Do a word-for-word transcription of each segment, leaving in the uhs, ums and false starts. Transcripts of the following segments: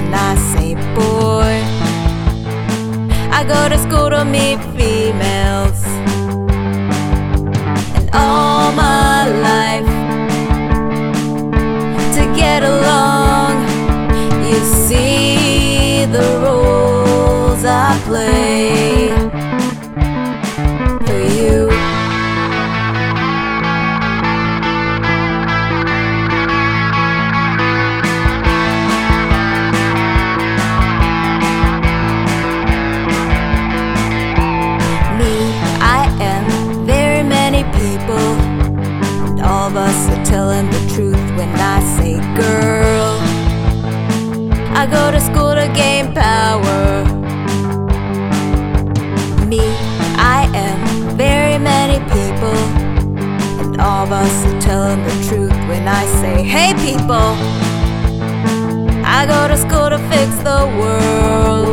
when I say boy. I go to school to meet females, and all my life to get along. You see the roles I play for you. And all of us are telling the truth when I say girl. I go to school to gain power. Me, I am very many people, and all of us are telling the truth when I say hey people. I go to school to fix the world,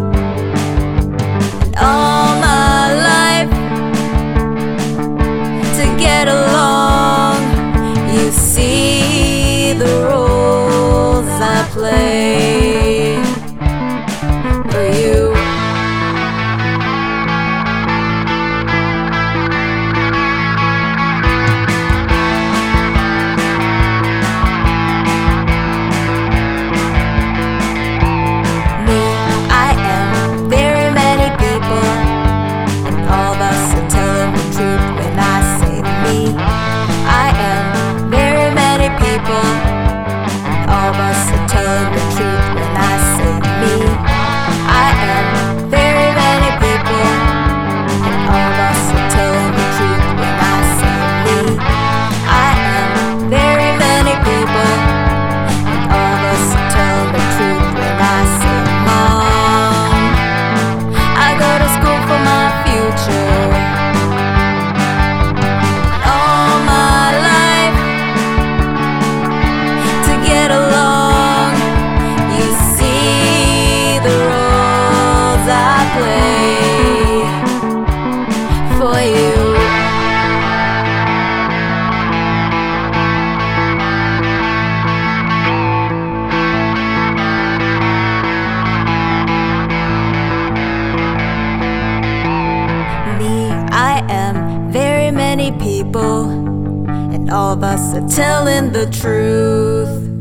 and all my life get along. You see the roles I play for you. Me, I am very many people, and all of us are telling the truth when I say me. I am very many people, and all of us are telling the truth when I say me. I am very many people, and all of us are telling the truth when I say me. I am very many people, and all of us are telling the truth when I say mom. I go to school for my future. For you. Me, I am very many people, and all of us are telling the truth.